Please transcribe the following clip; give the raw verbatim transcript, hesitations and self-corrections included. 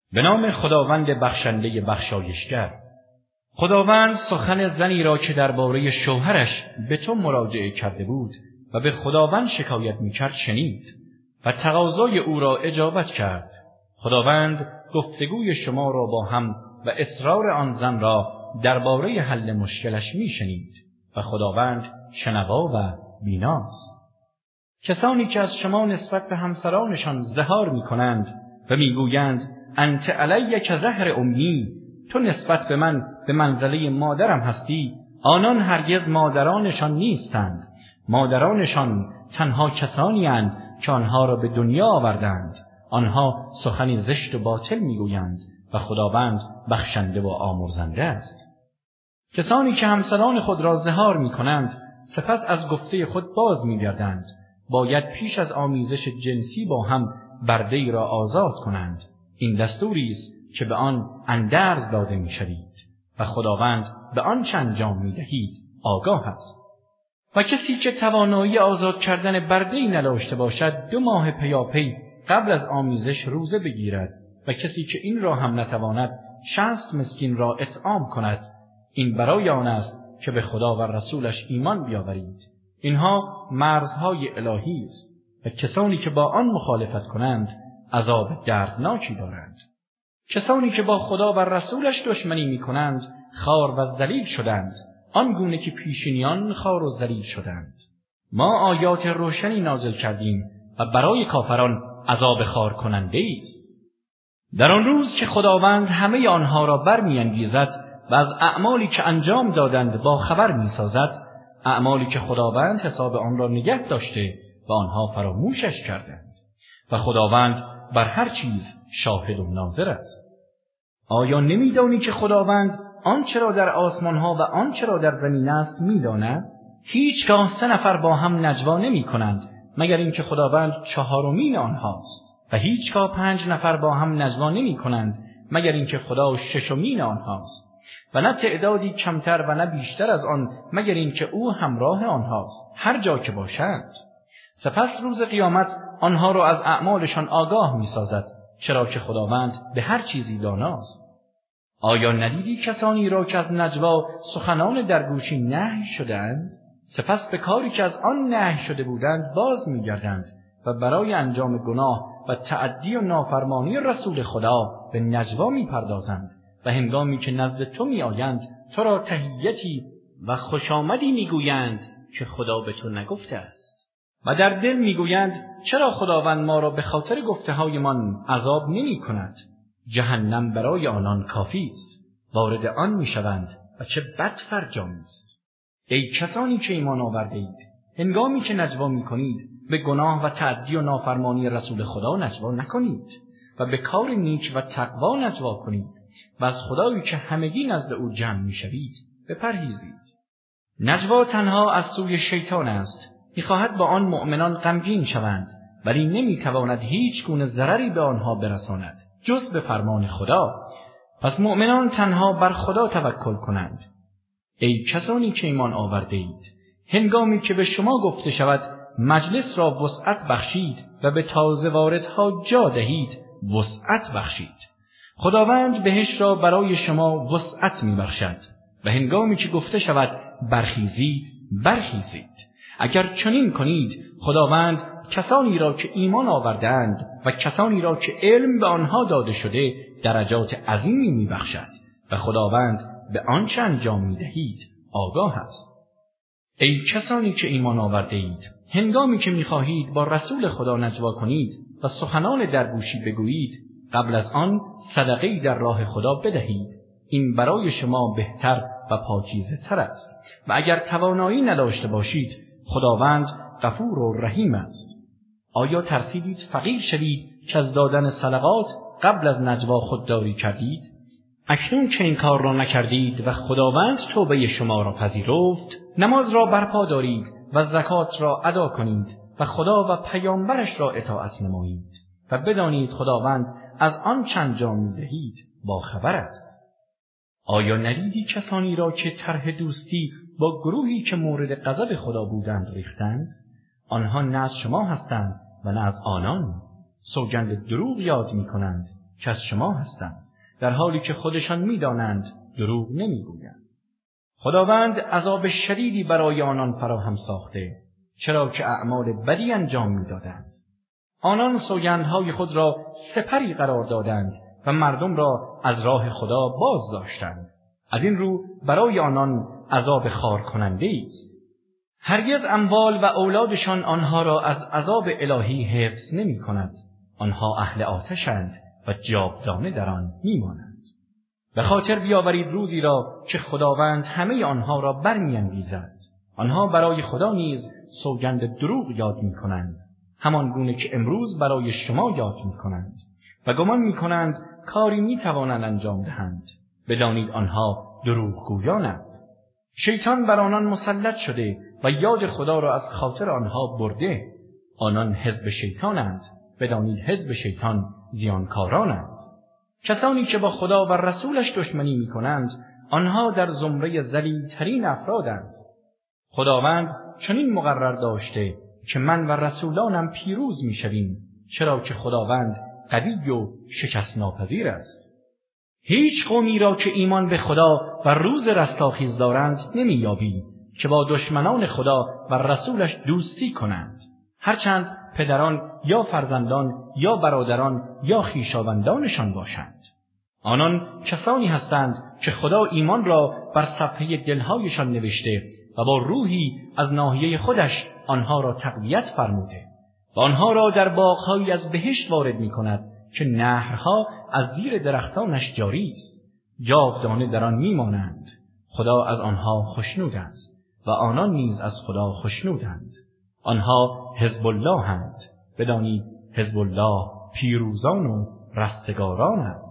به نام خداوند بخشنده بخشایشگر. خداوند سخن زنی را که درباره شوهرش به تو مراجعه کرده بود و به خداوند شکایت می‌کرد شنید و تقاضای او را اجابت کرد. خداوند گفتگوی شما را با هم و اصرار آن زن را درباره حل مشکلش می‌شنید و خداوند شنوا و بیناست. کسانی که از شما نسبت به همسرانشان ظهار می‌کنند و می‌گویند انت علی کظهر امی، تو نسبت به من به منزله مادرم هستی، آنان هرگز مادرانشان نیستند. مادرانشان تنها کسانی اند که آنها را به دنیا آوردند. آنها سخنی زشت و باطل میگویند و خداوند بخشنده و آمرزنده است. کسانی که همسران خود را ظهار میکنند سپس از گفته خود باز میگردند، باید پیش از آمیزش جنسی با هم برده‌ای را آزاد کنند. این دستوری است که به آن اندرز داده می‌شوید و خداوند به آن چه انجام می‌دهید آگاه است. و کسی که توانایی آزاد کردن برده‌ای نداشته باشد دو ماه پیاپی قبل از آمیزش روزه بگیرد و کسی که این را هم نتواند شصت مسکین را اطعام کند. این برای آن است که به خدا و رسولش ایمان بیاورید. اینها مرزهای الهی است و کسانی که با آن مخالفت کنند عذاب دردناکی دارند. کسانی که با خدا و رسولش دشمنی می کنند خوار و ذلیل شدند، آنگونه که پیشینیان خوار و ذلیل شدند. ما آیات روشنی نازل کردیم و برای کافران عذاب خار کننده است. در آن روز که خداوند همه آنها را برمی‌انگیزد و از اعمالی که انجام دادند با خبر می‌سازد، اعمالی که خداوند حساب آن را نگه داشته و آنها فراموشش کردند و خداوند بر هر چیز شاهد و ناظر است. آیا نمی‌دانی که خداوند آنچه را در آسمان‌ها و آنچه را در زمین است می‌داند؟ هیچگاه سه نفر با هم نجوا نمی‌کنند مگر اینکه خداوند چهارمین آنهاست، و هیچگاه پنج نفر با هم نجوا نمی‌کنند مگر اینکه خدا ششمین آنهاست، و نه تعدادی کمتر و نه بیشتر از آن مگر اینکه او همراه آنهاست هر جا که باشند. سپس روز قیامت آنها را از اعمالشان آگاه می‌سازد، چرا که خداوند به هر چیزی داناست. آیا ندیدی کسانی را که از نجوا سخنان در گوشی نهی شدند، سپس به کاری که از آن نهی شده بودند باز می‌گردند و برای انجام گناه و تعدی و نافرمانی رسول خدا به نجوا می‌پردازند و هنگامی که نزد تو می‌آیند تو را تحیتی و خوش آمدی می‌گویند که خدا به تو نگفته است. و در دل میگویند چرا خداوند ما را به خاطر گفته‌هایمان عذاب نمی کند؟ جهنم برای آنان کافی است، وارد آن میشوند و چه بد فرجامی است. ای کسانی که ایمان آورده اید، هنگامی که نجوا میکنید به گناه و تعدی و نافرمانی رسول خدا نجوا نکنید و به کار نیک و تقوا نجوا کنید و از خدایی که همگی نزد او جمع میشوید بپرهیزید. نجوا تنها از سوی شیطان است، می‌خواهد با آن مؤمنان غمگین شوند، ولی نمی‌تواند هیچ گونه ضرری به آنها برساند جز به فرمان خدا. پس مؤمنان تنها بر خدا توکل کنند. ای کسانی که ایمان آورده اید، هنگامی که به شما گفته شود مجلس را وسعت بخشید و به تازه واردها جا دهید، وسعت بخشید. خداوند بهش را برای شما وسعت می‌بخشد. و هنگامی که گفته شود برخیزید، برخیزید. اگر چنین کنید خداوند کسانی را که ایمان آوردند و کسانی را که علم به آنها داده شده درجات عظیمی میبخشد و خداوند به آنچه انجام میدهید آگاه است. ای کسانی که ایمان آورده اید، هنگامی که میخواهید با رسول خدا نجوا کنید و سخنان در گوشی بگویید، قبل از آن صدقه‌ای در راه خدا بدهید. این برای شما بهتر و پاکیزه تر است. و اگر توانایی نداشته باشید خداوند غفور و رحیم است. آیا ترسیدید فقیر شوید که از دادن صدقات قبل از نجوا خودداری کردید؟ اکنون که این کار را نکردید و خداوند توبه شما را پذیرفت، نماز را برپا دارید و زکات را ادا کنید و خدا و پیامبرش را اطاعت نمایید و بدانید خداوند از آن چه انجام می‌دهید با خبر است. آیا ندیدی کسانی را که طرح دوستی با گروهی که مورد غضب خدا بودند ریختند؟ آنها نه از شما هستند و نه از آنان. سوگند دروغ یاد می کنند که از شما هستند، در حالی که خودشان می‌دانند دروغ نمی‌گویند. خداوند عذاب شدیدی برای آنان فراهم ساخته، چرا که اعمال بدی انجام می‌دادند. آنان سوگندهای خود را سپری قرار دادند و مردم را از راه خدا باز داشتند. از این رو برای آنان عذاب خار کننده است. هرگز اموال و اولادشان آنها را از عذاب الهی حفظ نمی کند. آنها اهل آتشند و جاودانه در آن می مانند. به خاطر بیاورید روزی را که خداوند همه آنها را برمی‌انگیزد. آنها برای خدا نیز سوگند دروغ یاد می کنند، همان گونه که امروز برای شما یاد می کنند و گمان می کنند کاری می توانند انجام دهند. بدانید آنها دروغگویانند. شیطان بر آنان مسلط شده و یاد خدا را از خاطر آنها برده. آنان حزب شیطانند. بدانید حزب شیطان زیانکارانند. کسانی که با خدا و رسولش دشمنی می کنند، آنها در زمره ذلیل‌ترین افرادند. خداوند چنین مقرر داشته که من و رسولانم پیروز می شویم، چرا که خداوند قوی و شکست ناپذیر است. هیچ قومی را که ایمان به خدا و روز رستاخیز دارند نمی‌یابی که با دشمنان خدا و رسولش دوستی کنند، هرچند پدران یا فرزندان یا برادران یا خویشاوندانشان باشند. آنان کسانی هستند که خدا ایمان را بر صفحه دلهایشان نوشته و با روحی از ناحیه خودش آنها را تقویت فرموده و آنها را در باغ‌هایی از بهشت وارد می‌کند که نهرها از زیر درختانش جاری است. جاودانه در آن می‌مانند. خدا از آنها خوشنود است و آنان نیز از خدا خوشنودند. آنها حزب الله اند. بدانید حزب الله پیروزان و رستگارانند.